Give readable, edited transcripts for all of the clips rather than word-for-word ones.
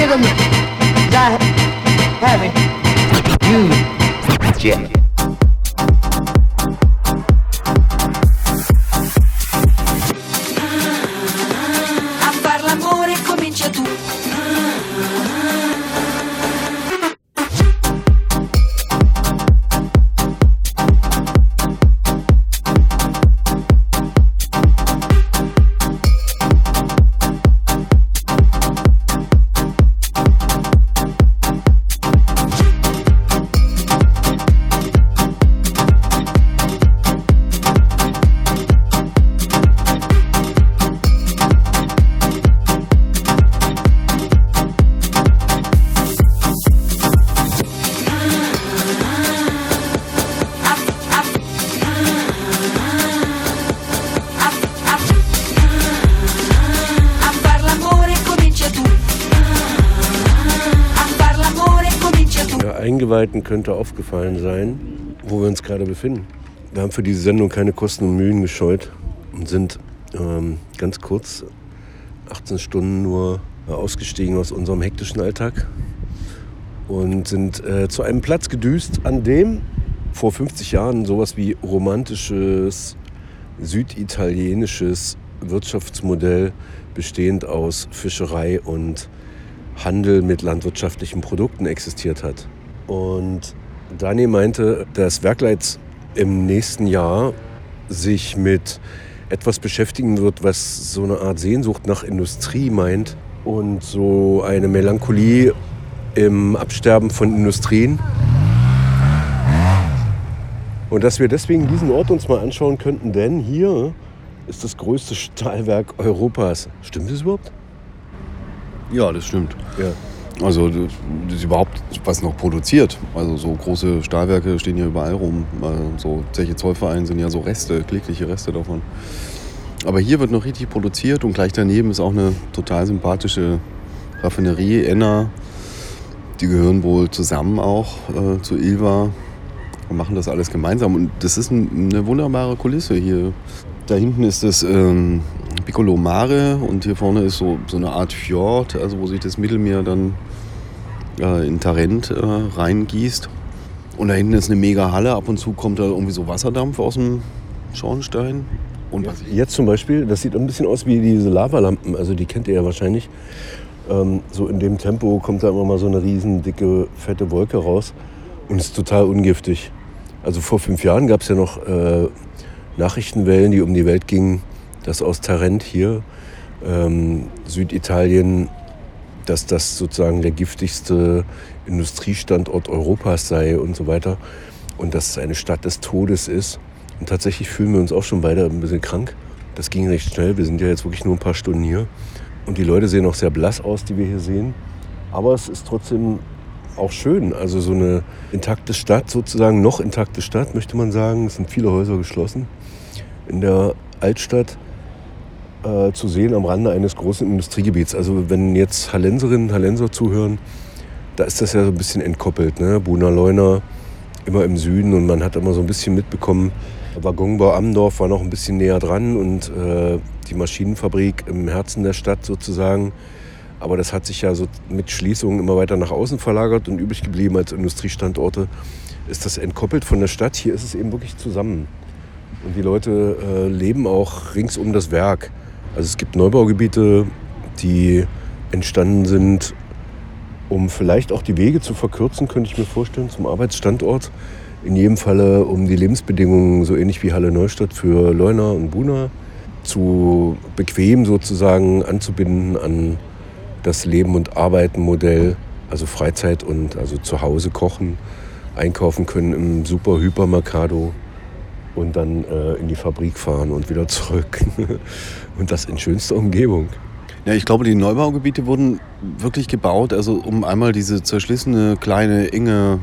them as I have it. You, Jim. A far l'amore comincia tu. Eingeweihten könnte aufgefallen sein, wo wir uns gerade befinden. Wir haben für diese Sendung keine Kosten und Mühen gescheut und sind ganz kurz 18 Stunden nur ausgestiegen aus unserem hektischen Alltag und sind zu einem Platz gedüst, an dem vor 50 Jahren sowas wie romantisches, süditalienisches Wirtschaftsmodell bestehend aus Fischerei und Handel mit landwirtschaftlichen Produkten existiert hat. Und Daniel meinte, dass Werkleitz im nächsten Jahr sich mit etwas beschäftigen wird, was so eine Art Sehnsucht nach Industrie meint und so eine Melancholie im Absterben von Industrien. Und dass wir deswegen diesen Ort uns mal anschauen könnten, denn hier ist das größte Stahlwerk Europas. Stimmt das überhaupt? Ja, das stimmt. Ja. Also das ist überhaupt was noch produziert. Also so große Stahlwerke stehen hier überall rum. So Zeche Zollverein sind ja so Reste, klägliche Reste davon. Aber hier wird noch richtig produziert und gleich daneben ist auch eine total sympathische Raffinerie, Enna. Die gehören wohl zusammen auch zu Ilva und machen das alles gemeinsam. Und das ist eine wunderbare Kulisse hier. Da hinten ist das Piccolo Mare und hier vorne ist so eine Art Fjord, also wo sich das Mittelmeer dann in Tarent reingießt. Und da hinten ist eine mega Halle, ab und zu kommt da irgendwie so Wasserdampf aus dem Schornstein. Und was jetzt zum Beispiel, das sieht ein bisschen aus wie diese Lavalampen, also die kennt ihr ja wahrscheinlich. So in dem Tempo kommt da immer mal so eine riesen dicke, fette Wolke raus und ist total ungiftig. Also vor 5 Jahren gab es ja noch Nachrichtenwellen, die um die Welt gingen, dass aus Tarent hier, Süditalien, dass das sozusagen der giftigste Industriestandort Europas sei und so weiter. Und dass es eine Stadt des Todes ist. Und tatsächlich fühlen wir uns auch schon beide ein bisschen krank. Das ging recht schnell. Wir sind ja jetzt wirklich nur ein paar Stunden hier. Und die Leute sehen auch sehr blass aus, die wir hier sehen. Aber es ist trotzdem auch schön. Also so eine intakte Stadt, sozusagen noch intakte Stadt, möchte man sagen. Es sind viele Häuser geschlossen. In der Altstadt zu sehen am Rande eines großen Industriegebiets. Also wenn jetzt Hallenserinnen und Hallenser zuhören, da ist das ja so ein bisschen entkoppelt. Ne? Buna Leuna, immer im Süden und man hat immer so ein bisschen mitbekommen, Waggonbau Amdorf war noch ein bisschen näher dran und die Maschinenfabrik im Herzen der Stadt sozusagen. Aber das hat sich ja so mit Schließungen immer weiter nach außen verlagert und übrig geblieben als Industriestandorte. Ist das entkoppelt von der Stadt? Hier ist es eben wirklich zusammen. Und die Leute leben auch rings um das Werk. Also es gibt Neubaugebiete, die entstanden sind, um vielleicht auch die Wege zu verkürzen, könnte ich mir vorstellen, zum Arbeitsstandort. In jedem Falle, um die Lebensbedingungen, so ähnlich wie Halle Neustadt für Leuna und Buna, zu bequem sozusagen anzubinden an das Leben- und Arbeiten-Modell, also Freizeit und also zu Hause kochen, einkaufen können im super Hypermercado und dann in die Fabrik fahren und wieder zurück. Und das in schönster Umgebung. Ja, ich glaube, die Neubaugebiete wurden wirklich gebaut, also um einmal diese zerschlissene, kleine, enge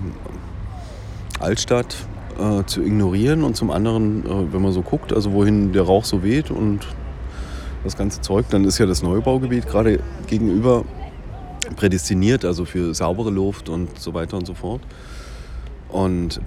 Altstadt zu ignorieren und zum anderen, wenn man so guckt, also wohin der Rauch so weht und das ganze Zeug, dann ist ja das Neubaugebiet gerade gegenüber prädestiniert, also für saubere Luft und so weiter und so fort. Und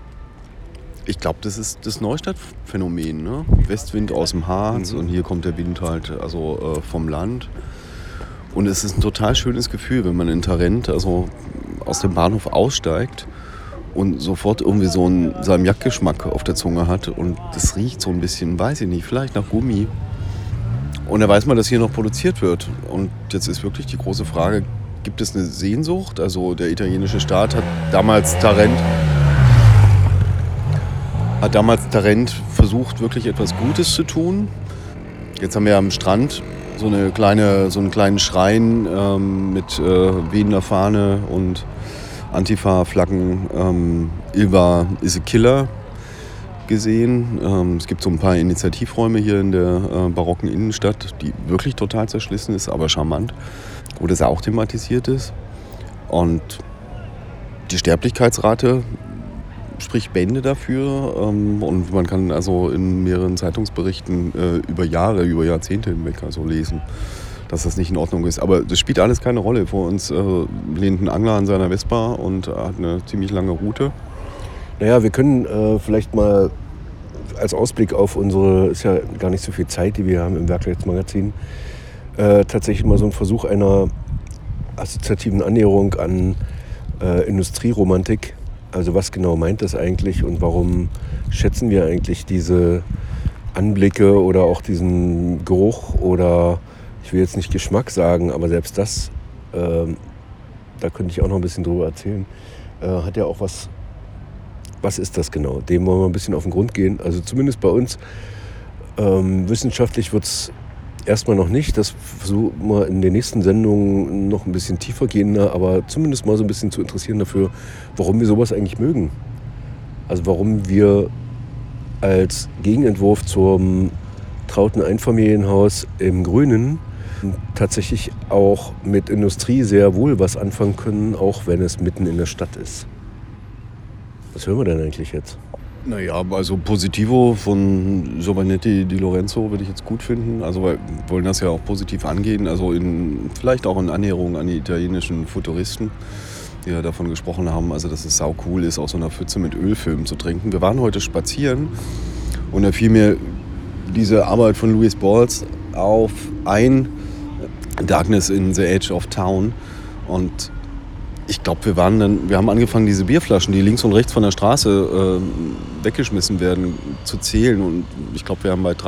ich glaube, das ist das Neustadt-Phänomen, ne? Westwind aus dem Harz und hier kommt der Wind halt also vom Land. Und es ist ein total schönes Gefühl, wenn man in Tarent also aus dem Bahnhof aussteigt und sofort irgendwie so einen Salmiak-Geschmack auf der Zunge hat. Und das riecht so ein bisschen, weiß ich nicht, vielleicht nach Gummi. Und da weiß man, dass hier noch produziert wird. Und jetzt ist wirklich die große Frage, gibt es eine Sehnsucht? Also der italienische Staat hat damals Tarent versucht, wirklich etwas Gutes zu tun. Jetzt haben wir am Strand so einen kleinen Schrein mit wehender Fahne und Antifa-Flaggen. Ilva is a Killer gesehen. Es gibt so ein paar Initiativräume hier in der barocken Innenstadt, die wirklich total zerschlissen ist, aber charmant, wo das auch thematisiert ist. Und die Sterblichkeitsrate spricht Bände dafür. Und man kann also in mehreren Zeitungsberichten über Jahre, über Jahrzehnte hinweg also lesen, dass das nicht in Ordnung ist. Aber das spielt alles keine Rolle. Vor uns lehnt ein Angler an seiner Vespa und hat eine ziemlich lange Route. Naja, wir können vielleicht mal als Ausblick auf unsere, ist ja gar nicht so viel Zeit, die wir haben im Werkleitmagazin, tatsächlich mal so einen Versuch einer assoziativen Annäherung an Industrieromantik. Also was genau meint das eigentlich und warum schätzen wir eigentlich diese Anblicke oder auch diesen Geruch oder, ich will jetzt nicht Geschmack sagen, aber selbst das, da könnte ich auch noch ein bisschen drüber erzählen, hat ja auch was ist das genau? Dem wollen wir ein bisschen auf den Grund gehen. Also zumindest bei uns. Wissenschaftlich wird es erstmal noch nicht. Das versuchen wir in den nächsten Sendungen noch ein bisschen tiefer gehender, aber zumindest mal so ein bisschen zu interessieren dafür, warum wir sowas eigentlich mögen. Also warum wir als Gegenentwurf zum trauten Einfamilienhaus im Grünen tatsächlich auch mit Industrie sehr wohl was anfangen können, auch wenn es mitten in der Stadt ist. Was hören wir denn eigentlich jetzt? Naja, also Positivo von Giovannetti di Lorenzo würde ich jetzt gut finden. Also wir wollen das ja auch positiv angehen. Also vielleicht auch in Annäherung an die italienischen Futuristen, die ja davon gesprochen haben, also dass es sau cool ist, aus so einer Pfütze mit Ölfilm zu trinken. Wir waren heute spazieren und da fiel mir diese Arbeit von Louis Balls auf ein, Darkness in the Edge of Town. Und ich glaube, wir haben angefangen, diese Bierflaschen, die links und rechts von der Straße weggeschmissen werden, zu zählen. Und ich glaube, wir haben bei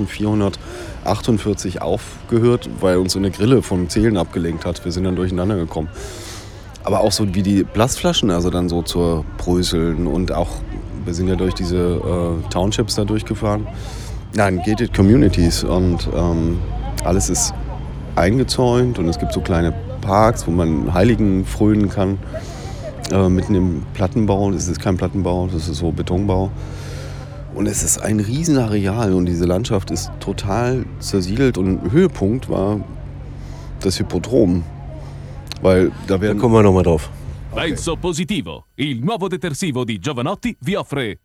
3.448 aufgehört, weil uns eine Grille vom Zählen abgelenkt hat. Wir sind dann durcheinander gekommen. Aber auch so wie die Plastflaschen, also dann so zur Bröseln. Und auch, wir sind ja durch diese Townships da durchgefahren. Nein, gated Communities. Und alles ist eingezäunt und es gibt so kleine Parks, wo man Heiligen frönen kann, mitten im Plattenbau. Das ist kein Plattenbau, das ist so Betonbau. Und es ist ein Riesenareal und diese Landschaft ist total zersiedelt. Und Höhepunkt war das Hippodrom. Weil da kommen wir nochmal drauf. Penso Positivo, il nuovo detersivo di Giovanotti vi offre...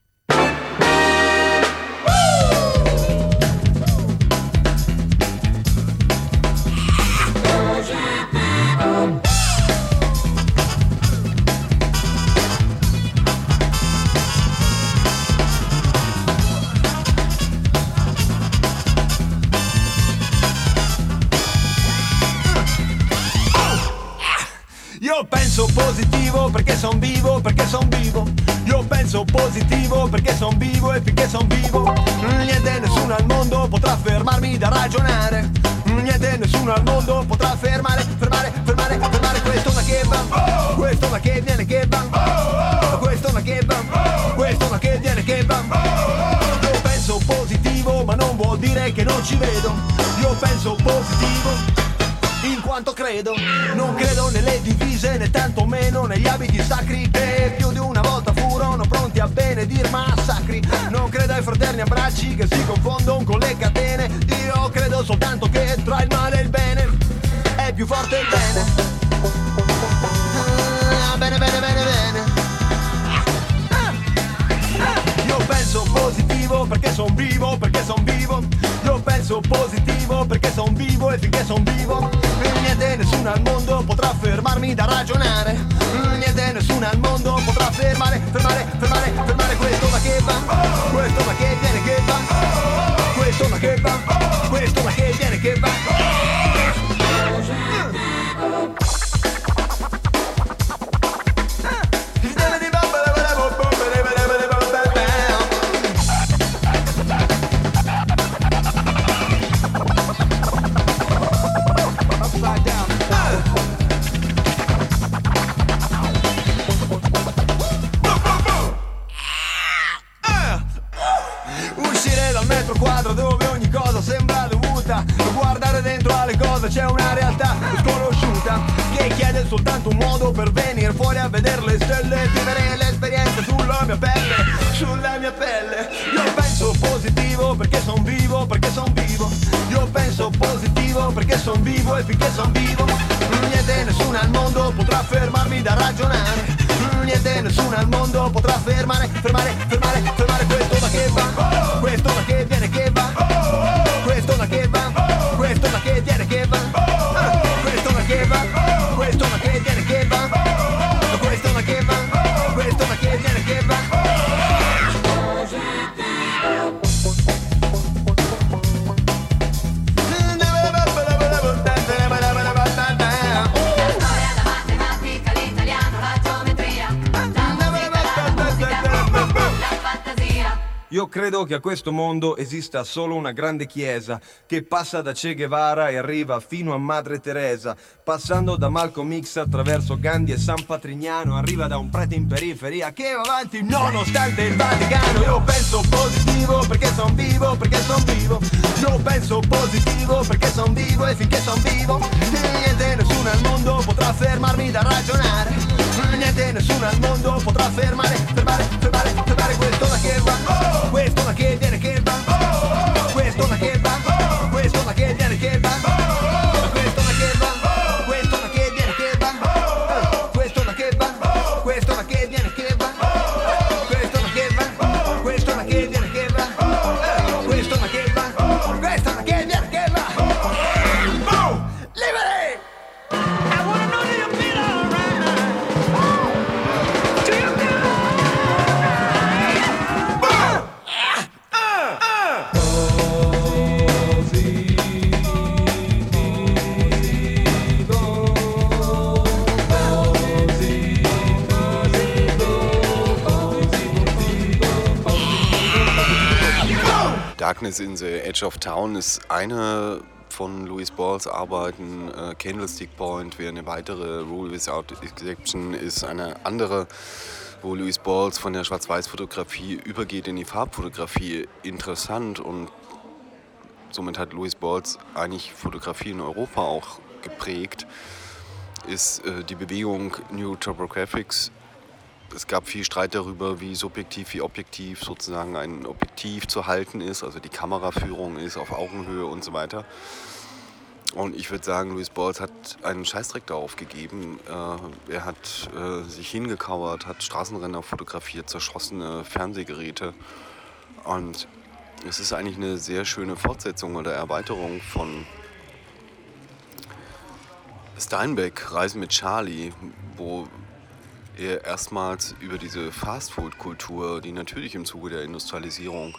Io penso positivo perché son vivo, perché son vivo. Io penso positivo perché son vivo e finché son vivo niente nessuno al mondo potrà fermarmi da ragionare. Niente nessuno al mondo potrà fermare questo ma che va, questo ma che viene che va, questo ma che va, questo ma che viene che va. Io penso positivo ma non vuol dire che non ci vedo. Io penso positivo in quanto credo, non credo nelle divise né tantomeno negli abiti sacri che più di una volta furono pronti a benedir massacri. Non credo ai fraterni abbracci che si confondono con le catene. Io credo soltanto che tra il male e il bene è più forte il bene. Bene, bene, bene, bene. Io penso positivo perché son vivo, perché son vivo. Io penso positivo perché son vivo e finché son vivo niente nessuno al mondo potrà fermarmi da ragionare. Niente nessuno al mondo potrà fermare questo ma che va, questo ma che viene che va, questo ma che va, questo ma che viene che va. dove c'è una realtà sconosciuta che chiede soltanto un modo per venire fuori a vedere le stelle, vivere l'esperienza sulla mia pelle. Io penso positivo perché son vivo, io penso positivo perché son vivo e finché son vivo niente, nessuno al mondo potrà fermarmi da ragionare. Niente, nessuno al mondo potrà fermare questo da che va, questo da che viene che va, questo da che va, questo da che viene che va, questo da che va, questo da che viene che va, questo da che va, questo da che viene che va. Io credo che a questo mondo esista solo una grande chiesa che passa da Che Guevara e arriva fino a Madre Teresa, passando da Malcolm X attraverso Gandhi e San Patrignano, arriva da un prete in periferia che va avanti nonostante il Vaticano. Io penso positivo perché son vivo, io penso positivo perché son vivo e finché son vivo niente, nessuno al mondo potrà fermarmi da ragionare. Niente, nessuno al mondo potrà fermare questo da che va, questo da che viene che va, questo da che va, questo da che viene che va, questo da che va, questo da che viene che va, questo da che va, questo da che viene che va, questo da che va, questo da che viene che va, questo da che va, questo da che viene che va. Liberty! I wanna know do you feel alright? Do you feel Darkness in the Edge of Town ist eine von Louis Balls Arbeiten. Candlestick Point wäre eine weitere. Rule Without Exception ist eine andere, wo Louis Balls von der Schwarz-Weiß-Fotografie übergeht in die Farbfotografie. Interessant, und somit hat Louis Balls eigentlich Fotografie in Europa auch geprägt, ist die Bewegung New Topographics. Es gab viel Streit darüber, wie subjektiv, wie objektiv sozusagen ein Objektiv zu halten ist, also die Kameraführung ist auf Augenhöhe und so weiter. Und ich würde sagen, Louis Balls hat einen Scheißdreck darauf gegeben. Er hat sich hingekauert, hat Straßenrenner fotografiert, zerschossene Fernsehgeräte. Und es ist eigentlich eine sehr schöne Fortsetzung oder Erweiterung von Steinbeck, Reisen mit Charlie, wo er erstmals über diese Fastfood-Kultur, die natürlich im Zuge der Industrialisierung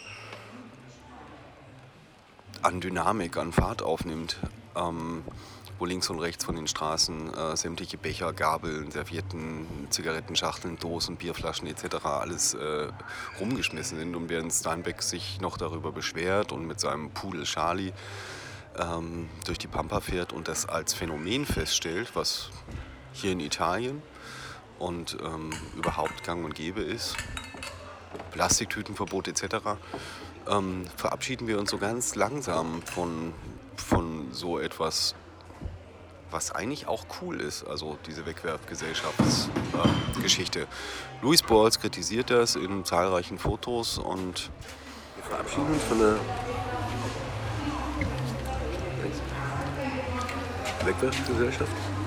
an Dynamik, an Fahrt aufnimmt, wo links und rechts von den Straßen sämtliche Becher, Gabeln, Servietten, Zigarettenschachteln, Dosen, Bierflaschen etc. alles rumgeschmissen sind, und während Steinbeck sich noch darüber beschwert und mit seinem Pudel Charlie durch die Pampa fährt und das als Phänomen feststellt, was hier in Italien und überhaupt gang und gäbe ist, Plastiktütenverbot etc., verabschieden wir uns so ganz langsam von so etwas, was eigentlich auch cool ist, also diese Wegwerfgesellschaftsgeschichte. Louis Balls kritisiert das in zahlreichen Fotos, und wir verabschieden uns von der Wegwerfgesellschaft.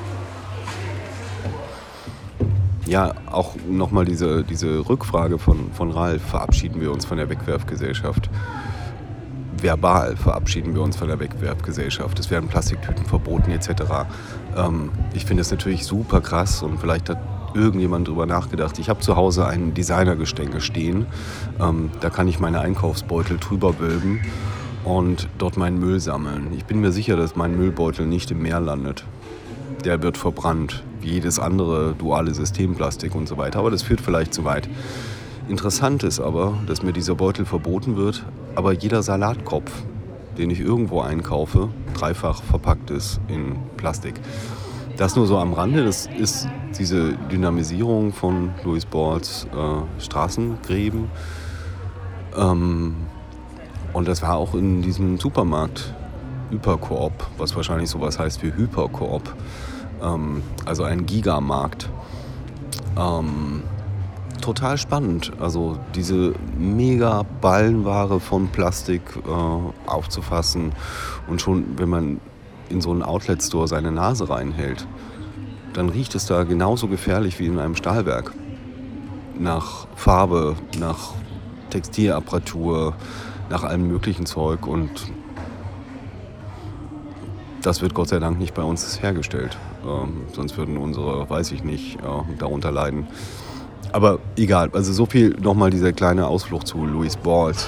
Ja, auch nochmal diese Rückfrage von Ralf, verabschieden wir uns von der Wegwerfgesellschaft? Verbal verabschieden wir uns von der Wegwerfgesellschaft. Es werden Plastiktüten verboten etc. Ich finde es natürlich super krass, und vielleicht hat irgendjemand drüber nachgedacht. Ich habe zu Hause ein Designergestänge stehen. Da kann ich meine Einkaufsbeutel drüber wölben und dort meinen Müll sammeln. Ich bin mir sicher, dass mein Müllbeutel nicht im Meer landet. Der wird verbrannt, wie jedes andere duale Systemplastik und so weiter. Aber das führt vielleicht zu weit. Interessant ist aber, dass mir dieser Beutel verboten wird, aber jeder Salatkopf, den ich irgendwo einkaufe, dreifach verpackt ist in Plastik. Das nur so am Rande. Das ist diese Dynamisierung von Louis Balls Straßengräben. Und das war auch in diesem Supermarkt Hypercoop, was wahrscheinlich sowas heißt wie Hypercoop, also ein Gigamarkt. Total spannend, also diese mega Ballenware von Plastik aufzufassen und schon, wenn man in so einen Outlet-Store seine Nase reinhält, dann riecht es da genauso gefährlich wie in einem Stahlwerk. Nach Farbe, nach Textilapparatur, nach allem möglichen Zeug und das wird Gott sei Dank nicht bei uns hergestellt. Sonst würden unsere, weiß ich nicht, darunter leiden. Aber egal, also so viel nochmal dieser kleine Ausflug zu Louis Balls.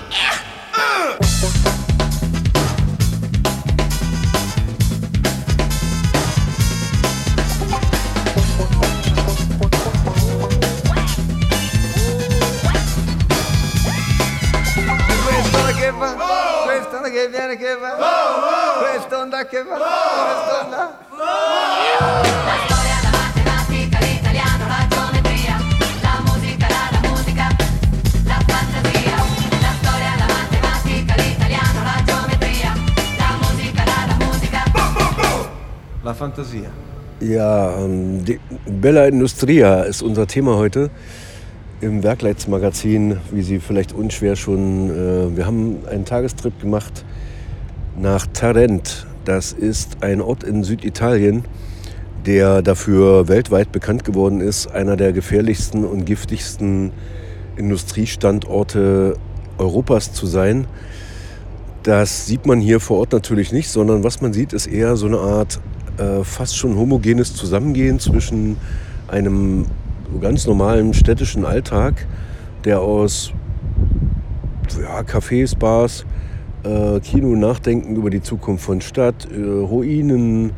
La Fantasia. Ja, die Bella Industria ist unser Thema heute im Werkleitsmagazin, wie Sie vielleicht unschwer schon. Wir haben einen Tagestrip gemacht nach Tarent. Das ist ein Ort in Süditalien, der dafür weltweit bekannt geworden ist, einer der gefährlichsten und giftigsten Industriestandorte Europas zu sein. Das sieht man hier vor Ort natürlich nicht, sondern was man sieht, ist eher so eine Art fast schon homogenes Zusammengehen zwischen einem ganz normalen städtischen Alltag, der aus Cafés, Bars, Kino, Nachdenken über die Zukunft von Stadt, Ruinen,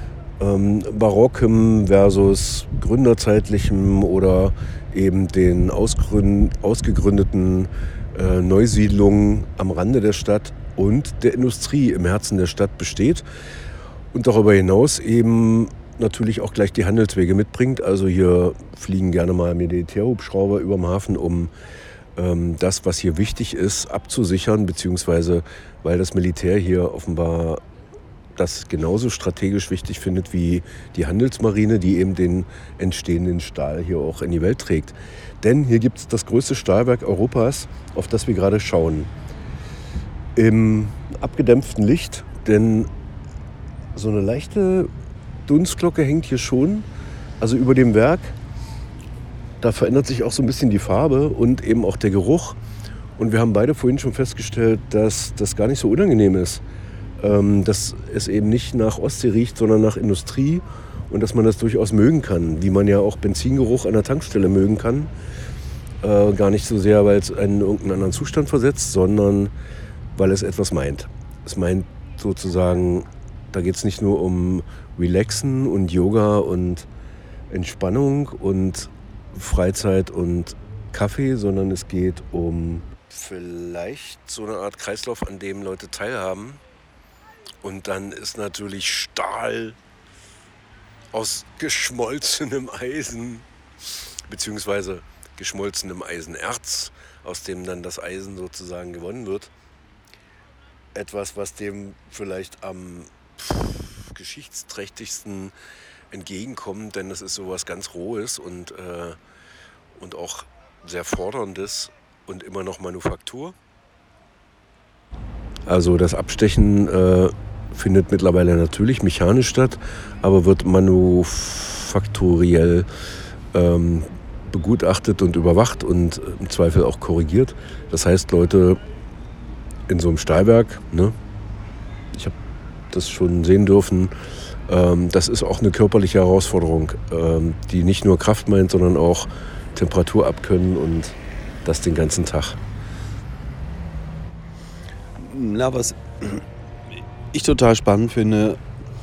Barockem versus gründerzeitlichem oder eben den ausgegründeten Neusiedlungen am Rande der Stadt und der Industrie im Herzen der Stadt besteht. Und darüber hinaus eben natürlich auch gleich die Handelswege mitbringt. Also hier fliegen gerne mal Militärhubschrauber über dem Hafen, um das, was hier wichtig ist, abzusichern, beziehungsweise weil das Militär hier offenbar das genauso strategisch wichtig findet wie die Handelsmarine, die eben den entstehenden Stahl hier auch in die Welt trägt. Denn hier gibt es das größte Stahlwerk Europas, auf das wir gerade schauen. Im abgedämpften Licht, denn so eine leichte Dunstglocke hängt hier schon, also über dem Werk. Da verändert sich auch so ein bisschen die Farbe und eben auch der Geruch. Und wir haben beide vorhin schon festgestellt, dass das gar nicht so unangenehm ist. Dass es eben nicht nach Ostsee riecht, sondern nach Industrie. Und dass man das durchaus mögen kann, wie man ja auch Benzingeruch an der Tankstelle mögen kann. Gar nicht so sehr, weil es einen in irgendeinen anderen Zustand versetzt, sondern weil es etwas meint. Es meint sozusagen, da geht es nicht nur um Relaxen und Yoga und Entspannung und Freizeit und Kaffee, sondern es geht um vielleicht so eine Art Kreislauf, an dem Leute teilhaben. Und dann ist natürlich Stahl aus geschmolzenem Eisen, beziehungsweise geschmolzenem Eisenerz, aus dem dann das Eisen sozusagen gewonnen wird. Etwas, was dem vielleicht am geschichtsträchtigsten entgegenkommt, denn das ist sowas ganz Rohes und auch sehr Forderndes und immer noch Manufaktur. Also das Abstechen findet mittlerweile natürlich mechanisch statt, aber wird manufakturell begutachtet und überwacht und im Zweifel auch korrigiert. Das heißt, Leute in so einem Stahlwerk, ne, ich habe das schon sehen dürfen, das ist auch eine körperliche Herausforderung, die nicht nur Kraft meint, sondern auch Temperatur abkönnen und das den ganzen Tag. Na, was ich total spannend finde,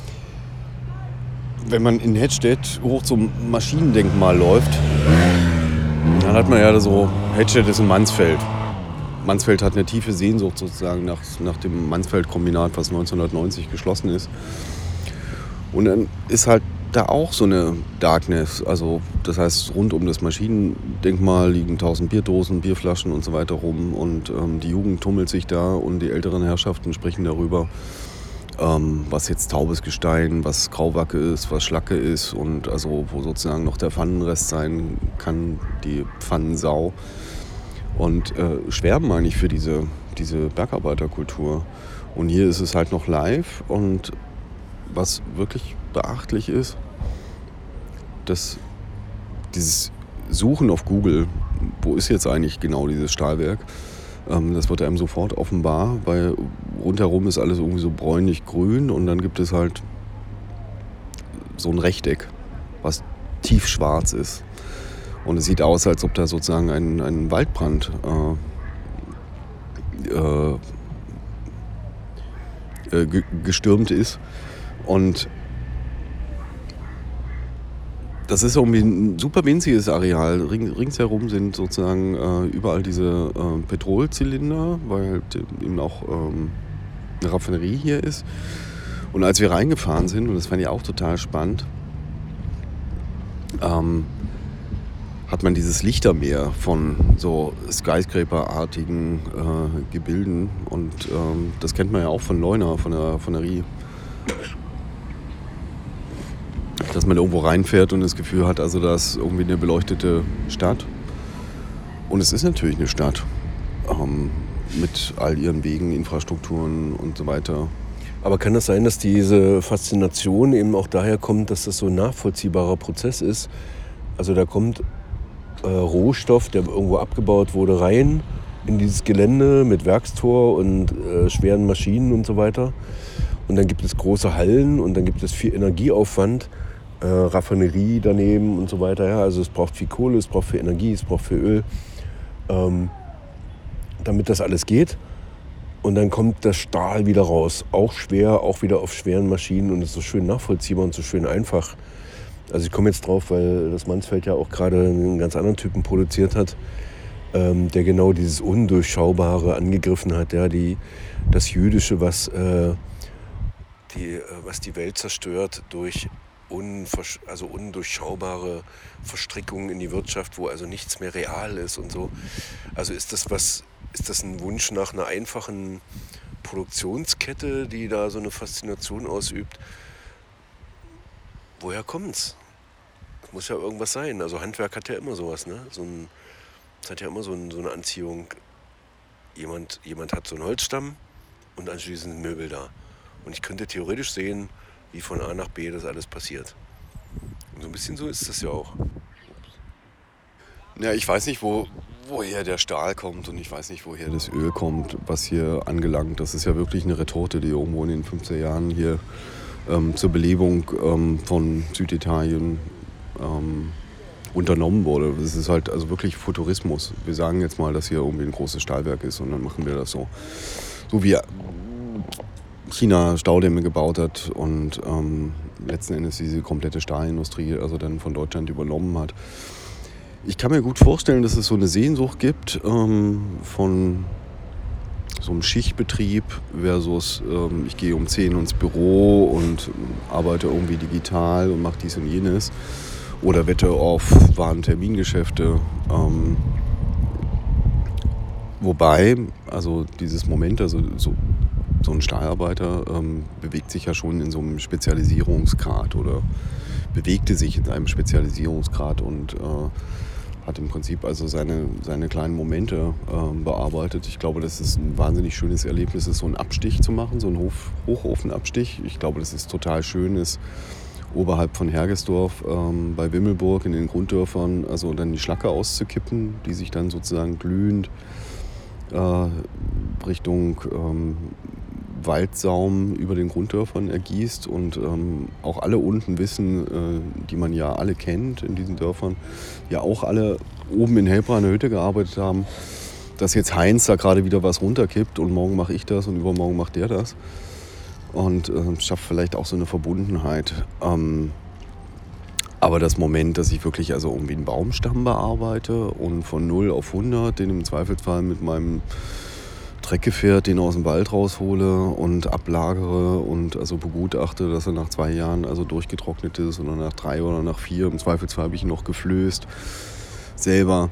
wenn man in Hedstedt hoch zum Maschinendenkmal läuft, dann hat man ja so, Hedstedt ist ein Mansfeld. Mansfeld hat eine tiefe Sehnsucht sozusagen nach dem Mansfeld-Kombinat, was 1990 geschlossen ist. Und dann ist halt da auch so eine Darkness. Also das heißt, rund um das Maschinendenkmal liegen 1000 Bierdosen, Bierflaschen und so weiter rum. Und die Jugend tummelt sich da und die älteren Herrschaften sprechen darüber. was jetzt taubes Gestein, was Grauwacke ist, was Schlacke ist und also wo sozusagen noch der Pfannenrest sein kann, die Pfannensau. Und schwärmen eigentlich für diese Bergarbeiterkultur. Und hier ist es halt noch live und was wirklich beachtlich ist, dass dieses Suchen auf Google, wo ist jetzt eigentlich genau dieses Stahlwerk, das wird einem sofort offenbar, weil rundherum ist alles irgendwie so bräunlich-grün und dann gibt es halt so ein Rechteck, was tiefschwarz ist. Und es sieht aus, als ob da sozusagen ein Waldbrand gestürmt ist. Und das ist irgendwie ein super winziges Areal. Ringsherum sind sozusagen überall diese Petrolzylinder, weil eben auch eine Raffinerie hier ist. Und als wir reingefahren sind, und das fand ich auch total spannend, hat man dieses Lichtermeer von so Skyscraper-artigen Gebilden. Und das kennt man ja auch von Leuna, von der Raffinerie. Dass man irgendwo reinfährt und das Gefühl hat, also da ist irgendwie eine beleuchtete Stadt. Und es ist natürlich eine Stadt mit all ihren Wegen, Infrastrukturen und so weiter. Aber kann das sein, dass diese Faszination eben auch daher kommt, dass das so ein nachvollziehbarer Prozess ist? Also da kommt Rohstoff, der irgendwo abgebaut wurde, rein in dieses Gelände mit Werkstor und schweren Maschinen und so weiter. Und dann gibt es große Hallen und dann gibt es viel Energieaufwand, Raffinerie daneben und so weiter. Ja, also es braucht viel Kohle, es braucht viel Energie, es braucht viel Öl, damit das alles geht. Und dann kommt der Stahl wieder raus, auch schwer, auch wieder auf schweren Maschinen und es ist so schön nachvollziehbar und so schön einfach. Also ich komme jetzt drauf, weil das Mansfeld ja auch gerade einen ganz anderen Typen produziert hat, der genau dieses Undurchschaubare angegriffen hat, ja, das Jüdische, was die Welt zerstört durch undurchschaubare Verstrickungen in die Wirtschaft, wo also nichts mehr real ist und so. Also ist das ein Wunsch nach einer einfachen Produktionskette, die da so eine Faszination ausübt? Woher kommt's? Das muss ja irgendwas sein. Also Handwerk hat ja immer sowas, ne? Es hat ja immer so eine Anziehung. Jemand hat so einen Holzstamm und anschließend ein Möbel da. Und ich könnte theoretisch sehen, wie von A nach B das alles passiert. Und so ein bisschen so ist das ja auch. Ja, ich weiß nicht, woher der Stahl kommt und ich weiß nicht, woher das Öl kommt, was hier angelangt. Das ist ja wirklich eine Retorte, die irgendwo in den 50er Jahren hier zur Belebung von Süditalien unternommen wurde. Das ist halt also wirklich Futurismus. Wir sagen jetzt mal, dass hier irgendwie ein großes Stahlwerk ist und dann machen wir das so. So wie China Staudämme gebaut hat und letzten Endes diese komplette Stahlindustrie also dann von Deutschland übernommen hat. Ich kann mir gut vorstellen, dass es so eine Sehnsucht gibt von so einem Schichtbetrieb versus ich gehe um 10 ins Büro und arbeite irgendwie digital und mache dies und jenes oder wette auf Warentermingeschäfte. Wobei, also dieses Moment, also so ein Stahlarbeiter bewegt sich ja schon in so einem Spezialisierungsgrad oder bewegte sich in einem Spezialisierungsgrad und hat im Prinzip also seine kleinen Momente bearbeitet. Ich glaube, das ist ein wahnsinnig schönes Erlebnis, ist so einen Abstich zu machen, so einen Hochofenabstich. Ich glaube, das ist total schön, ist oberhalb von Hergesdorf bei Wimmelburg in den Grunddörfern, also dann die Schlacke auszukippen, die sich dann sozusagen glühend Richtung Waldsaum über den Grunddörfern ergießt und auch alle unten wissen, die man ja alle kennt in diesen Dörfern, ja auch alle oben in Helbra in der Hütte gearbeitet haben, dass jetzt Heinz da gerade wieder was runterkippt und morgen mache ich das und übermorgen macht der das und schafft vielleicht auch so eine Verbundenheit. Aber das Moment, dass ich wirklich also irgendwie einen Baumstamm bearbeite und von 0 auf 100 den im Zweifelsfall mit meinem Treckgefährt den aus dem Wald raushole und ablagere und also begutachte, dass er nach 2 Jahren also durchgetrocknet ist oder nach 3 oder nach 4. Im Zweifelsfall habe ich ihn noch geflößt selber.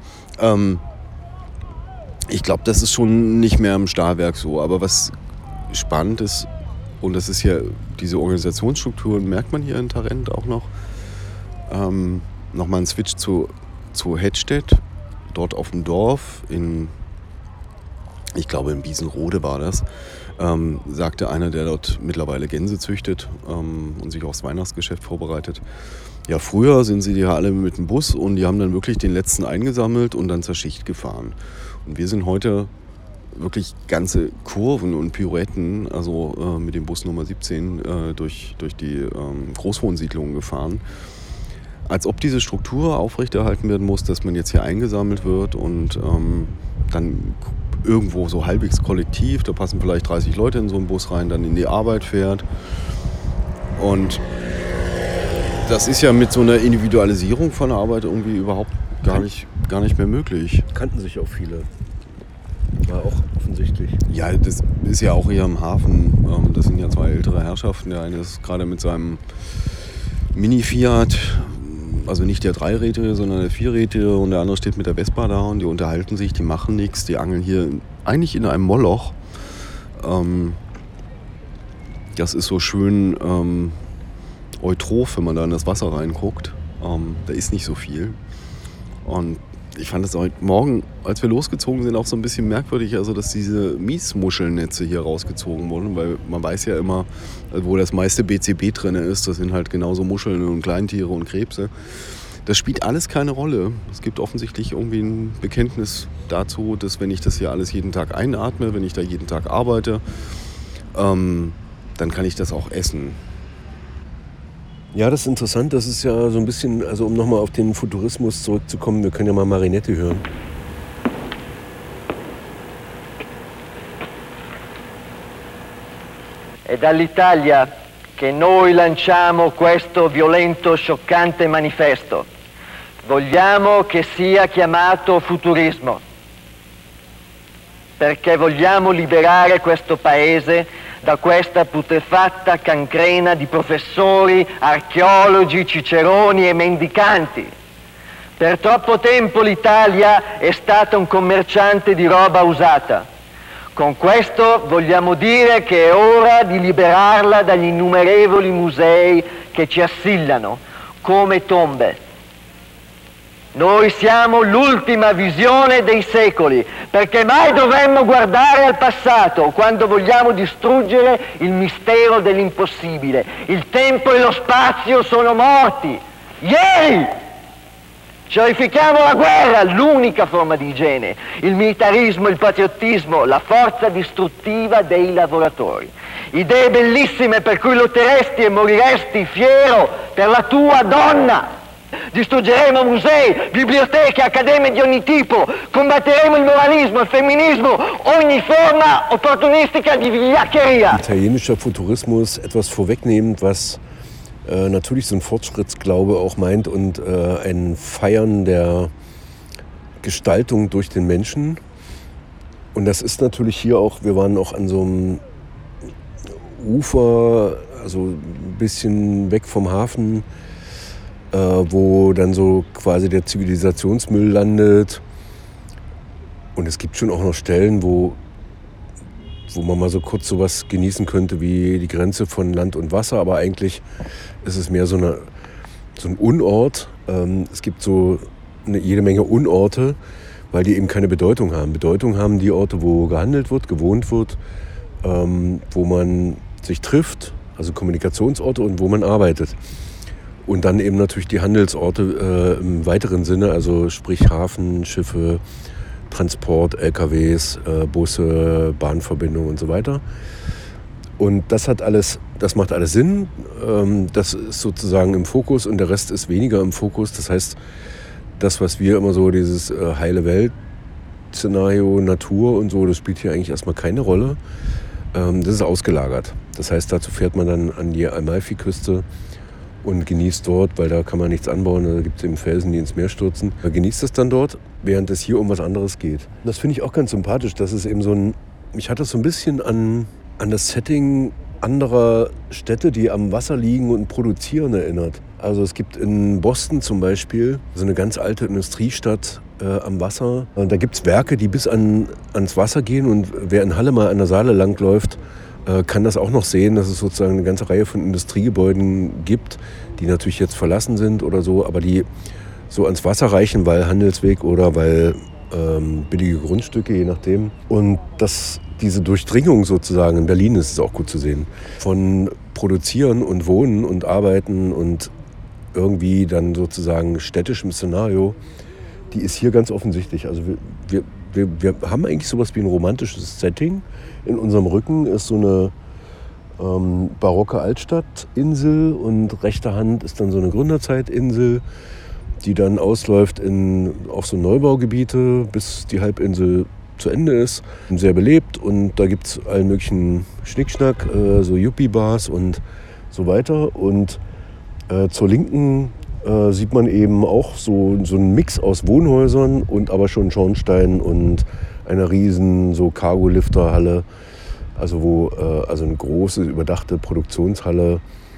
Ich glaube, das ist schon nicht mehr im Stahlwerk so. Aber was spannend ist, Und das ist ja, diese Organisationsstrukturen merkt man hier in Tarent auch noch. Nochmal ein Switch zu Hettstedt, dort auf dem Dorf, ich glaube in Biesenrode war das, sagte einer, der dort mittlerweile Gänse züchtet und sich aufs Weihnachtsgeschäft vorbereitet. Ja, früher sind sie ja alle mit dem Bus und die haben dann wirklich den letzten eingesammelt und dann zur Schicht gefahren. Und wir sind heute wirklich ganze Kurven und Pirouetten, also mit dem Bus Nummer 17 durch die Großwohnsiedlungen gefahren. Als ob diese Struktur aufrechterhalten werden muss, dass man jetzt hier eingesammelt wird und dann irgendwo so halbwegs kollektiv, da passen vielleicht 30 Leute in so einen Bus rein, dann in die Arbeit fährt. Und das ist ja mit so einer Individualisierung von der Arbeit irgendwie überhaupt gar nicht mehr möglich. Kannten sich auch viele. War auch offensichtlich. Ja, das ist ja auch hier am Hafen. Das sind ja zwei ältere Herrschaften. Der eine ist gerade mit seinem Mini-Fiat, also nicht der Dreirädrige, sondern der Vierrädrige, und der andere steht mit der Vespa da und die unterhalten sich, die machen nichts, die angeln hier eigentlich in einem Moloch. Das ist so schön eutroph, wenn man da in das Wasser reinguckt. Da ist nicht so viel. Und ich fand es heute Morgen, als wir losgezogen sind, auch so ein bisschen merkwürdig, also dass diese Miesmuschelnetze hier rausgezogen wurden, weil man weiß ja immer, wo das meiste BCB drin ist, das sind halt genauso Muscheln und Kleintiere und Krebse. Das spielt alles keine Rolle. Es gibt offensichtlich irgendwie ein Bekenntnis dazu, dass wenn ich das hier alles jeden Tag einatme, wenn ich da jeden Tag arbeite, dann kann ich das auch essen. Ja, das ist interessant. Das ist ja so ein bisschen, also um nochmal auf den Futurismus zurückzukommen, wir können ja mal Marinetti hören. È dall'Italia che noi lanciamo questo violento, scioccante manifesto. Vogliamo che sia chiamato futurismo, perché vogliamo liberare questo paese da questa putrefatta cancrena di professori, archeologi, ciceroni e mendicanti. Per troppo tempo l'Italia è stata un commerciante di roba usata. Con questo vogliamo dire che è ora di liberarla dagli innumerevoli musei che ci assillano, come tombe. Noi siamo l'ultima visione dei secoli, perché mai dovremmo guardare al passato quando vogliamo distruggere il mistero dell'impossibile. Il tempo e lo spazio sono morti. Ieri! Cerifichiamo la guerra, l'unica forma di igiene, il militarismo, il patriottismo, la forza distruttiva dei lavoratori. Idee bellissime per cui lotteresti e moriresti fiero per la tua donna. Distruggeremo musei, biblioteche, accademie di ogni tipo, combatteremo il moralismo, il femminismo, ogni forma opportunistica di vigliaccheria. Italienischer Futurismus, etwas vorwegnehmend, was natürlich so ein Fortschrittsglaube auch meint und ein Feiern der Gestaltung durch den Menschen. Und das ist natürlich hier auch, wir waren auch an so einem Ufer, also ein bisschen weg vom Hafen, wo dann so quasi der Zivilisationsmüll landet. Und es gibt schon auch noch Stellen, wo man mal so kurz sowas genießen könnte wie die Grenze von Land und Wasser. Aber eigentlich ist es mehr so ein Unort. Es gibt so jede Menge Unorte, weil die eben keine Bedeutung haben. Bedeutung haben die Orte, wo gehandelt wird, gewohnt wird, wo man sich trifft, also Kommunikationsorte, und wo man arbeitet. Und dann eben natürlich die Handelsorte im weiteren Sinne, also sprich Hafen, Schiffe, Transport, LKWs, Busse, Bahnverbindungen und so weiter. Und das macht alles Sinn. Das ist sozusagen im Fokus und der Rest ist weniger im Fokus. Das heißt, das, was wir immer so, dieses heile Welt-Szenario, Natur und so, das spielt hier eigentlich erstmal keine Rolle. Das ist ausgelagert. Das heißt, dazu fährt man dann an die Amalfiküste und genießt dort, weil da kann man nichts anbauen, da gibt es eben Felsen, die ins Meer stürzen. Man genießt es dann dort, während es hier um was anderes geht. Das finde ich auch ganz sympathisch, dass es eben mich hat das so ein bisschen an das Setting anderer Städte, die am Wasser liegen und produzieren, erinnert. Also es gibt in Boston zum Beispiel so eine ganz alte Industriestadt am Wasser. Da gibt es Werke, die bis ans Wasser gehen, und wer in Halle mal an der Saale langläuft, kann das auch noch sehen, dass es sozusagen eine ganze Reihe von Industriegebäuden gibt, die natürlich jetzt verlassen sind oder so, aber die so ans Wasser reichen, weil Handelsweg oder weil billige Grundstücke, je nachdem. Und diese Durchdringung sozusagen in Berlin ist es auch gut zu sehen. Von Produzieren und Wohnen und Arbeiten und irgendwie dann sozusagen städtischem Szenario, die ist hier ganz offensichtlich. Also wir haben eigentlich sowas wie ein romantisches Setting. In unserem Rücken ist so eine barocke Altstadtinsel und rechter Hand ist dann so eine Gründerzeitinsel, die dann ausläuft auf so Neubaugebiete, bis die Halbinsel zu Ende ist. Sehr belebt und da gibt es allen möglichen Schnickschnack, so Yuppie-Bars und so weiter. Und zur Linken sieht man eben auch so einen Mix aus Wohnhäusern und aber schon Schornstein und einer riesen so Cargo-Lifter-Halle, also also eine große überdachte Produktionshalle.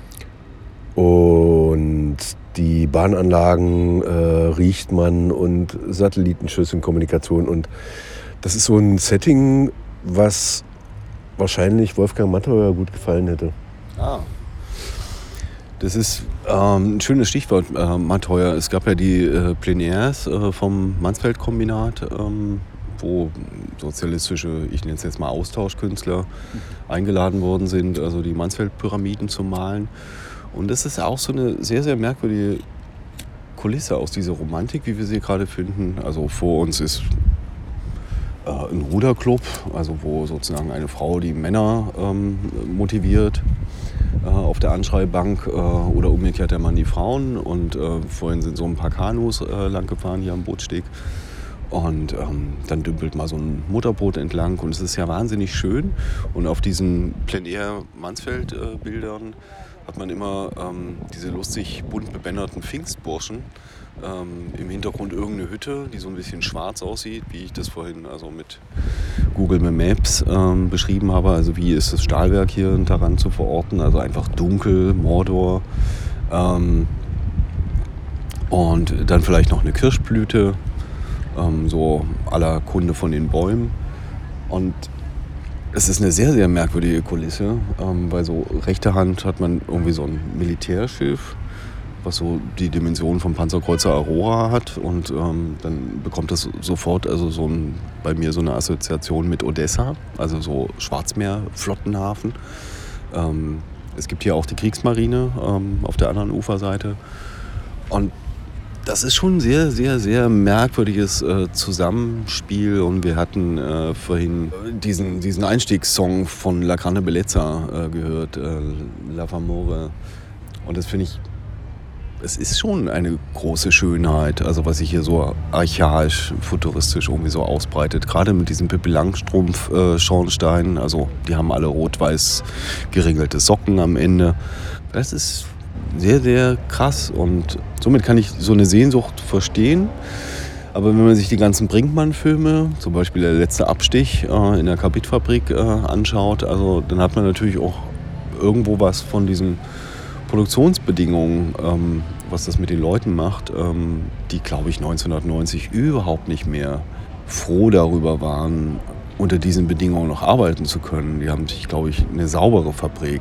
Und die Bahnanlagen riecht man und Satellitenschüsselkommunikation. Und das ist so ein Setting, was wahrscheinlich Wolfgang Matteuer gut gefallen hätte. Das ist ein schönes Stichwort, Matteuer. Es gab ja die Plenaires vom Mansfeld-Kombinat, wo sozialistische, ich nenne es jetzt mal Austauschkünstler, eingeladen worden sind, also die Mansfeld-Pyramiden zu malen. Und das ist auch so eine sehr, sehr merkwürdige Kulisse aus dieser Romantik, wie wir sie gerade finden. Also vor uns ist ein Ruderclub, also wo sozusagen eine Frau die Männer motiviert auf der Anschreibank oder umgekehrt der Mann die Frauen. Und vorhin sind so ein paar Kanus lang gefahren hier am Bootssteg. Und dann dümpelt mal so ein Mutterboot entlang und es ist ja wahnsinnig schön. Und auf diesen Plein-Air-Mansfeld-Bildern hat man immer diese lustig bunt bebänderten Pfingstburschen. Im Hintergrund irgendeine Hütte, die so ein bisschen schwarz aussieht, wie ich das vorhin also mit Google Maps beschrieben habe. Also wie ist das Stahlwerk hier daran zu verorten? Also einfach dunkel, Mordor. Und dann vielleicht noch eine Kirschblüte, so à la Kunde von den Bäumen. Und es ist eine sehr, sehr merkwürdige Kulisse, weil so rechter Hand hat man irgendwie so ein Militärschiff, was so die Dimension vom Panzerkreuzer Aurora hat. Und dann bekommt das sofort also bei mir so eine Assoziation mit Odessa, also so Schwarzmeer-Flottenhafen. Es gibt hier auch die Kriegsmarine auf der anderen Uferseite. Und das ist schon ein sehr, sehr, sehr merkwürdiges Zusammenspiel. Und wir hatten vorhin diesen Einstiegssong von La Grande Bellezza gehört, La Famore. Und das finde ich, es ist schon eine große Schönheit, also was sich hier so archaisch, futuristisch irgendwie so ausbreitet. Gerade mit diesen Pippi Langstrumpf-Schornsteinen, also die haben alle rot-weiß geringelte Socken am Ende. Das ist sehr, sehr krass und somit kann ich so eine Sehnsucht verstehen. Aber wenn man sich die ganzen Brinkmann-Filme, zum Beispiel der letzte Abstich in der Karbidfabrik anschaut, also dann hat man natürlich auch irgendwo was von diesen Produktionsbedingungen, was das mit den Leuten macht, die, glaube ich, 1990 überhaupt nicht mehr froh darüber waren, unter diesen Bedingungen noch arbeiten zu können. Die haben sich, glaube ich, eine saubere Fabrik,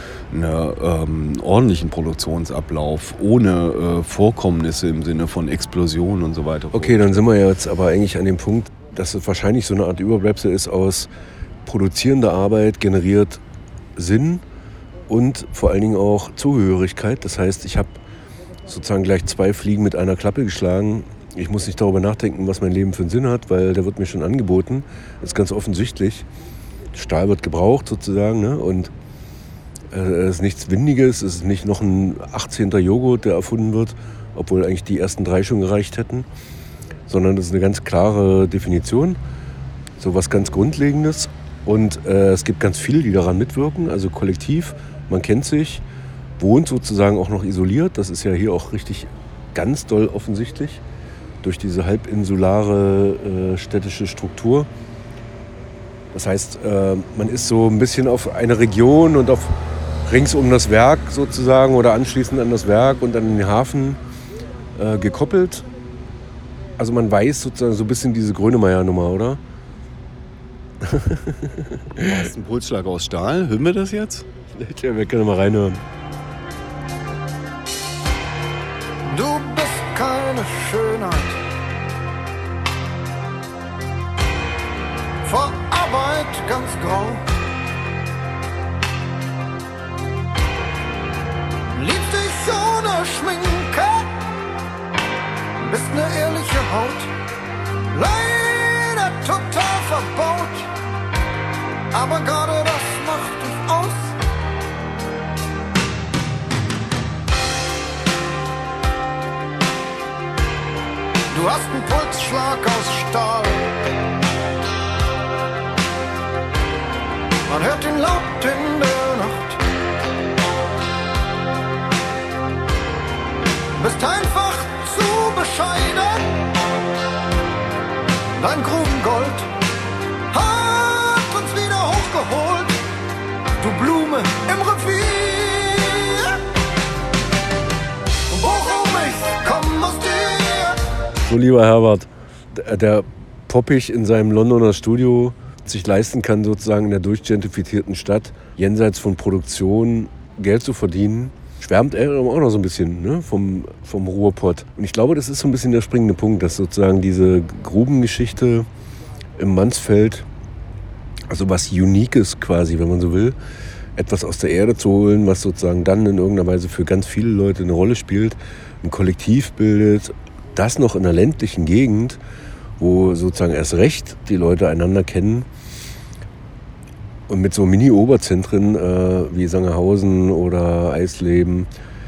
einen ordentlichen Produktionsablauf, ohne Vorkommnisse im Sinne von Explosionen und so weiter. Okay, dann sind wir jetzt aber eigentlich an dem Punkt, dass es wahrscheinlich so eine Art Überbleibsel ist aus produzierender Arbeit generiert Sinn und vor allen Dingen auch Zugehörigkeit. Das heißt, ich habe sozusagen gleich 2 Fliegen mit einer Klappe geschlagen. Ich muss nicht darüber nachdenken, was mein Leben für einen Sinn hat, weil der wird mir schon angeboten. Das ist ganz offensichtlich. Stahl wird gebraucht sozusagen, ne? Und es ist nichts Windiges, es ist nicht noch ein 18. Joghurt, der erfunden wird, obwohl eigentlich die ersten 3 schon gereicht hätten, sondern das ist eine ganz klare Definition, so was ganz Grundlegendes. Und es gibt ganz viele, die daran mitwirken, also kollektiv, man kennt sich, wohnt sozusagen auch noch isoliert, das ist ja hier auch richtig ganz doll offensichtlich, durch diese halbinsulare städtische Struktur. Das heißt, man ist so ein bisschen auf eine Region und auf rings um das Werk sozusagen oder anschließend an das Werk und an den Hafen gekoppelt. Also man weiß sozusagen so ein bisschen diese Grönemeyer-Nummer, oder? Du hast einen Pulsschlag aus Stahl. Hören wir das jetzt? Ja, wir können mal reinhören. Du bist keine Schönheit. Vor Arbeit ganz grau. Liebst dich ohne Schminke. Bist ne ehrliche Haut. Leider total verbaut. Aber gerade das macht dich aus. Du hast einen Pulsschlag aus Stahl. Man hört ihn laut in der Nacht. Bist einfach zu bescheiden. Dein Grubengold hat uns wieder hochgeholt. Du Blume im Revier. Worum ich komm aus dir. So, lieber Herbert, der poppig in seinem Londoner Studio sich leisten kann, sozusagen in der durchgentrifizierten Stadt, jenseits von Produktion, Geld zu verdienen, schwärmt er auch noch so ein bisschen, ne, vom Ruhrpott. Und ich glaube, das ist so ein bisschen der springende Punkt, dass sozusagen diese Grubengeschichte im Mansfeld, also was Uniques quasi, wenn man so will, etwas aus der Erde zu holen, was sozusagen dann in irgendeiner Weise für ganz viele Leute eine Rolle spielt, ein Kollektiv bildet, das noch in einer ländlichen Gegend, wo sozusagen erst recht die Leute einander kennen und mit so Mini-Oberzentren wie Sangerhausen oder Eisleben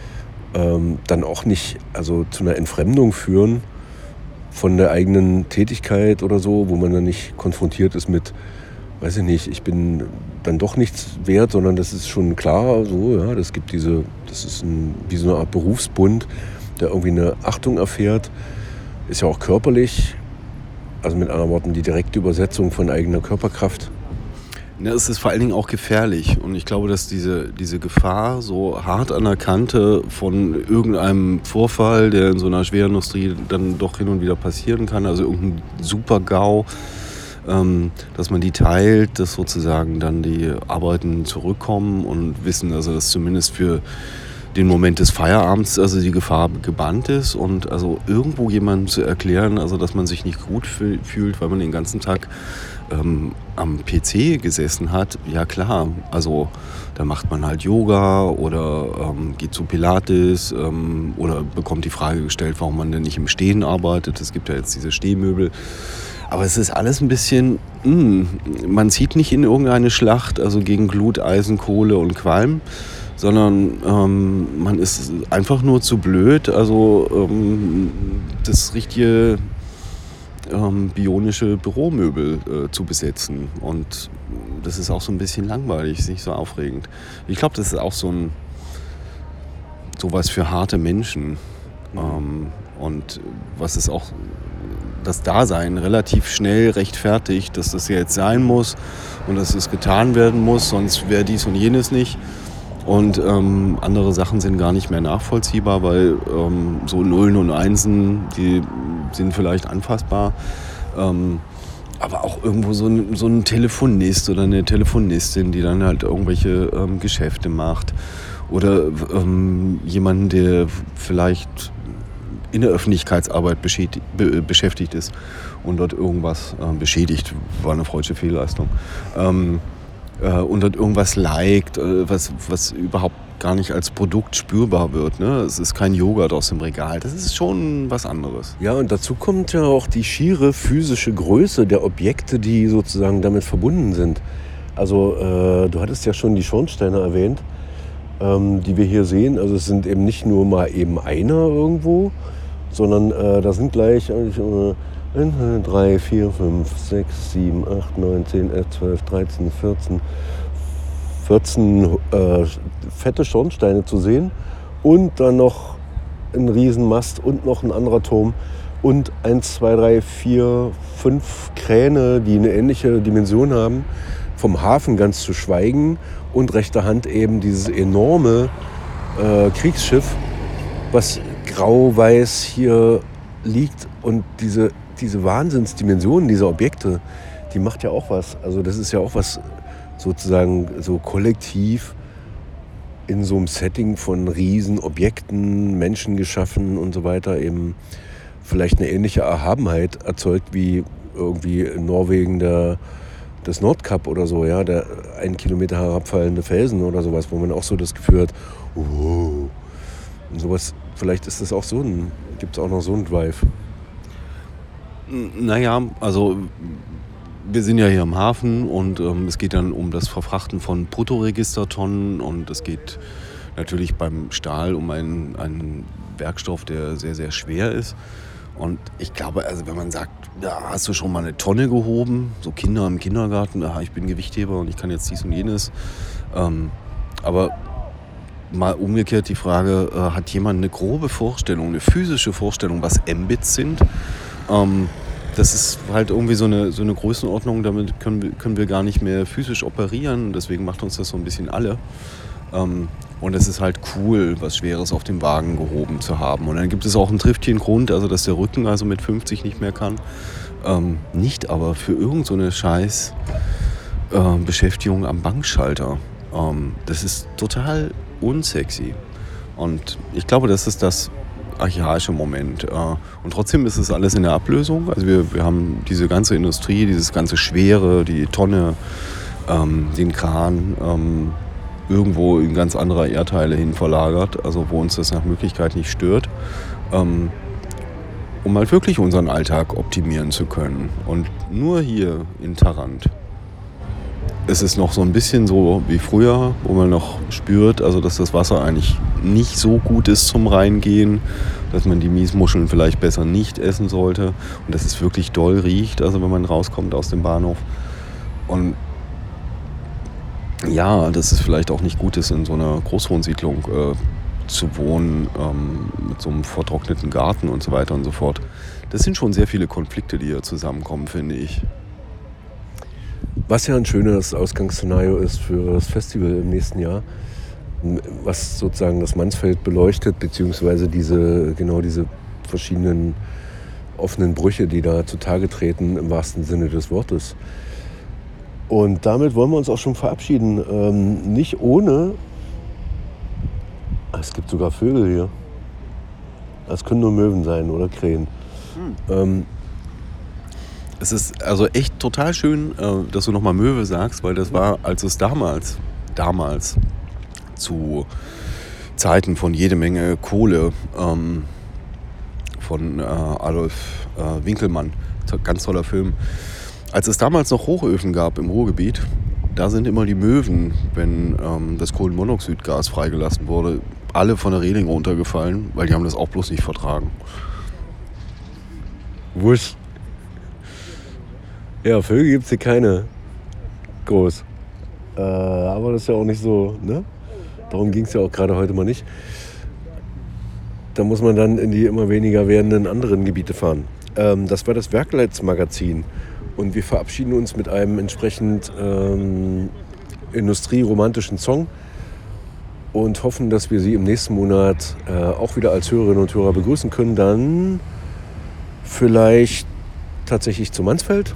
dann auch nicht also zu einer Entfremdung führen von der eigenen Tätigkeit oder so, wo man dann nicht konfrontiert ist mit, weiß ich nicht, ich bin dann doch nichts wert, sondern das ist schon klar, so, ja, das ist wie so eine Art Berufsbund, der irgendwie eine Achtung erfährt, ist ja auch körperlich. Also mit anderen Worten, die direkte Übersetzung von eigener Körperkraft. Ja, es ist vor allen Dingen auch gefährlich. Und ich glaube, dass diese Gefahr so hart an der Kante von irgendeinem Vorfall, der in so einer Schwerindustrie dann doch hin und wieder passieren kann, also irgendein Super-GAU, dass man die teilt, dass sozusagen dann die Arbeiten zurückkommen und wissen, also dass zumindest für den Moment des Feierabends also die Gefahr gebannt ist und also irgendwo jemandem zu erklären, also dass man sich nicht gut fühlt, weil man den ganzen Tag am PC gesessen hat, ja klar, also da macht man halt Yoga oder geht zu Pilates oder bekommt die Frage gestellt, warum man denn nicht im Stehen arbeitet. Es gibt ja jetzt diese Stehmöbel. Aber es ist alles ein bisschen, man zieht nicht in irgendeine Schlacht, also gegen Glut, Eisen, Kohle und Qualm, sondern man ist einfach nur zu blöd, also das richtige bionische Büromöbel zu besetzen. Und das ist auch so ein bisschen langweilig, ist nicht so aufregend. Ich glaube, das ist auch sowas für harte Menschen. Und was es auch das Dasein relativ schnell rechtfertigt, dass das jetzt sein muss und dass es getan werden muss, sonst wäre dies und jenes nicht. Und andere Sachen sind gar nicht mehr nachvollziehbar, weil so Nullen und Einsen, die sind vielleicht anfassbar. Aber auch irgendwo so ein Telefonist oder eine Telefonistin, die dann halt irgendwelche Geschäfte macht. Oder jemanden, der vielleicht in der Öffentlichkeitsarbeit beschäftigt ist und dort irgendwas beschädigt, war eine freudsche Fehlleistung. Und dort irgendwas liked, was überhaupt gar nicht als Produkt spürbar wird. Ne? Es ist kein Joghurt aus dem Regal, das ist schon was anderes. Ja, und dazu kommt ja auch die schiere physische Größe der Objekte, die sozusagen damit verbunden sind. Also du hattest ja schon die Schornsteine erwähnt, die wir hier sehen. Also es sind eben nicht nur mal eben einer irgendwo, sondern da sind gleich 3, 4, 5, 6, 7, 8, 9, 10, 11, 12, 13, 14 fette Schornsteine zu sehen und dann noch ein Riesenmast und noch ein anderer Turm und 1, 2, 3, 4, 5 Kräne, die eine ähnliche Dimension haben, vom Hafen ganz zu schweigen und rechter Hand eben dieses enorme Kriegsschiff, was grau-weiß hier liegt und diese Wahnsinnsdimensionen dieser Objekte, die macht ja auch was. Also das ist ja auch was sozusagen so kollektiv in so einem Setting von Riesenobjekten, Menschen geschaffen und so weiter eben vielleicht eine ähnliche Erhabenheit erzeugt wie irgendwie in Norwegen das Nordkap oder so, ja, der 1 Kilometer herabfallende Felsen oder sowas, wo man auch so das Gefühl hat, und sowas, vielleicht ist das auch gibt es auch noch so einen Drive. Naja, also wir sind ja hier am Hafen und es geht dann um das Verfrachten von Bruttoregistertonnen und es geht natürlich beim Stahl um einen Werkstoff, der sehr, sehr schwer ist. Und ich glaube, also wenn man sagt, ja, hast du schon mal eine Tonne gehoben, so Kinder im Kindergarten, ich bin Gewichtheber und ich kann jetzt dies und jenes. Aber mal umgekehrt die Frage, hat jemand eine grobe Vorstellung, eine physische Vorstellung, was Mbits sind? Das ist halt irgendwie so eine Größenordnung, damit können wir gar nicht mehr physisch operieren. Deswegen macht uns das so ein bisschen alle. Und es ist halt cool, was Schweres auf dem Wagen gehoben zu haben. Und dann gibt es auch einen triftigen Grund, also dass der Rücken also mit 50 nicht mehr kann. Nicht aber für irgend so eine scheiß Beschäftigung am Bankschalter. Das ist total unsexy. Und ich glaube, das ist das archaische Moment. Und trotzdem ist es alles in der Ablösung. Also wir haben diese ganze Industrie, dieses ganze Schwere, die Tonne, den Kran, irgendwo in ganz andere Erdteile hin verlagert, also wo uns das nach Möglichkeit nicht stört, um halt wirklich unseren Alltag optimieren zu können. Und nur hier in Tharandt ist es noch so ein bisschen so wie früher, wo man noch spürt, also dass das Wasser eigentlich nicht so gut ist zum Reingehen, dass man die Miesmuscheln vielleicht besser nicht essen sollte und dass es wirklich doll riecht, also wenn man rauskommt aus dem Bahnhof. Und ja, dass es vielleicht auch nicht gut ist, in so einer Großwohnsiedlung zu wohnen, mit so einem vertrockneten Garten und so weiter und so fort. Das sind schon sehr viele Konflikte, die hier zusammenkommen, finde ich. Was ja ein schönes Ausgangsszenario ist für das Festival im nächsten Jahr, was sozusagen das Mansfeld beleuchtet, beziehungsweise diese verschiedenen offenen Brüche, die da zutage treten, im wahrsten Sinne des Wortes. Und damit wollen wir uns auch schon verabschieden. Nicht ohne... Es gibt sogar Vögel hier. Das können nur Möwen sein oder Krähen. Es ist also echt total schön, dass du nochmal Möwe sagst, weil das war, als es damals zu Zeiten von jede Menge Kohle von Adolf Winkelmann, ganz toller Film, als es damals noch Hochöfen gab im Ruhrgebiet, da sind immer die Möwen, wenn das Kohlenmonoxidgas freigelassen wurde, alle von der Reling runtergefallen, weil die haben das auch bloß nicht vertragen. Wusch. Ja, Vögel gibt es hier keine groß. Aber das ist ja auch nicht so, ne? Darum ging es ja auch gerade heute mal nicht. Da muss man dann in die immer weniger werdenden anderen Gebiete fahren. Das war das Werkleitsmagazin. Und wir verabschieden uns mit einem entsprechend industrieromantischen Song und hoffen, dass wir Sie im nächsten Monat auch wieder als Hörerinnen und Hörer begrüßen können. Dann vielleicht tatsächlich zu Mansfeld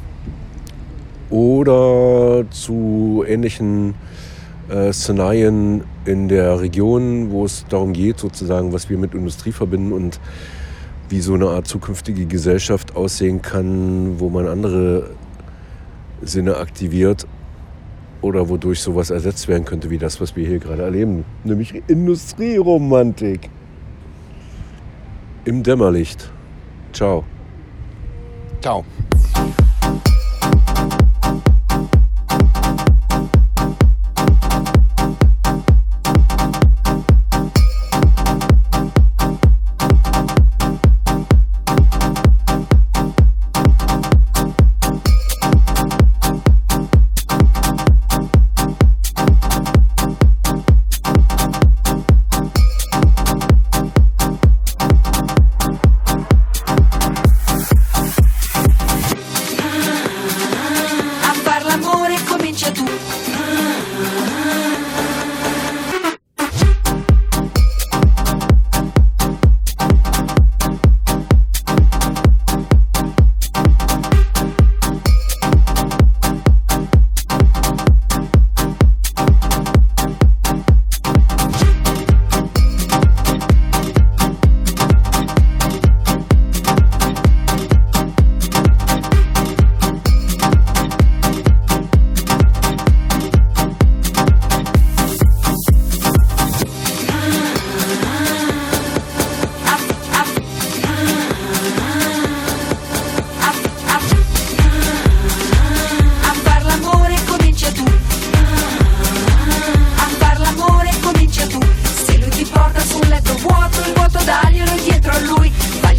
oder zu ähnlichen Szenarien in der Region, wo es darum geht, sozusagen, was wir mit Industrie verbinden und wie so eine Art zukünftige Gesellschaft aussehen kann, wo man andere Sinne aktiviert oder wodurch sowas ersetzt werden könnte, wie das, was wir hier gerade erleben, nämlich Industrieromantik im Dämmerlicht. Ciao. Ciao.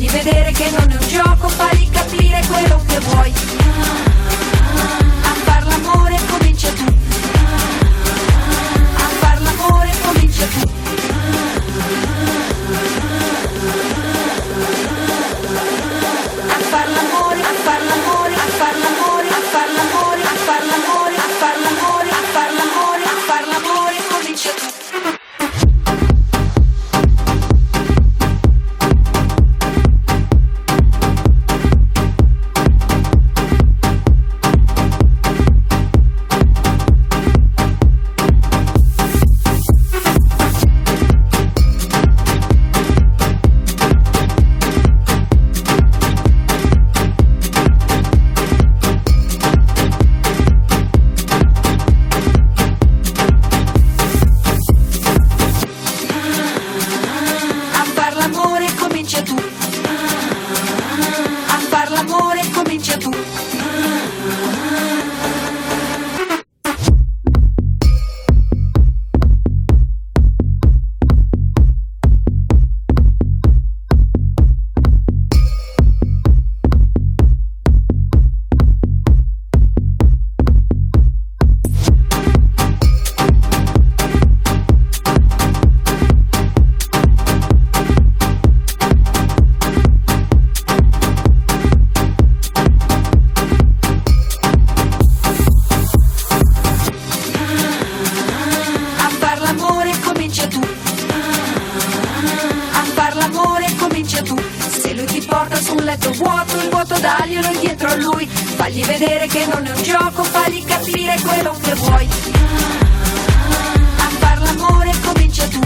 Fagli vedere che non è un gioco, fagli capire quello che vuoi. A far l'amore comincia tu. A far l'amore comincia tu. A far l'amore, a far l'amore, a far l'amore, a far l'amore, a far l'amore, a far l'amore, a far l'amore, a far l'amore comincia tu. Fagli vedere che non è un gioco, fagli capire quello che vuoi. A far l'amore comincia tu.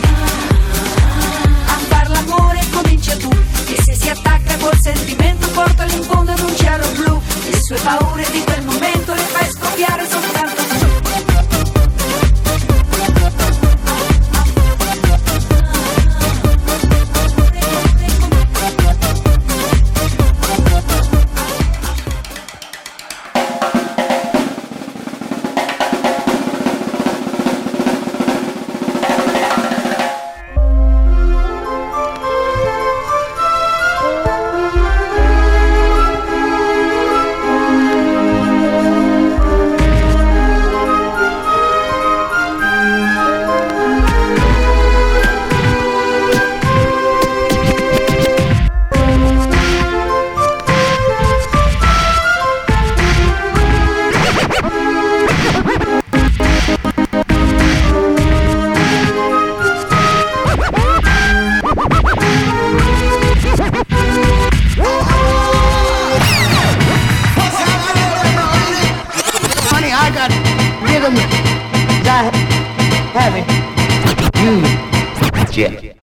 A far l'amore comincia tu. E se si attacca col sentimento, portalo in fondo ad un cielo blu. Le sue paure di quel momento le fai scoppiare soltanto tu. Rhythm that I haven't used yet.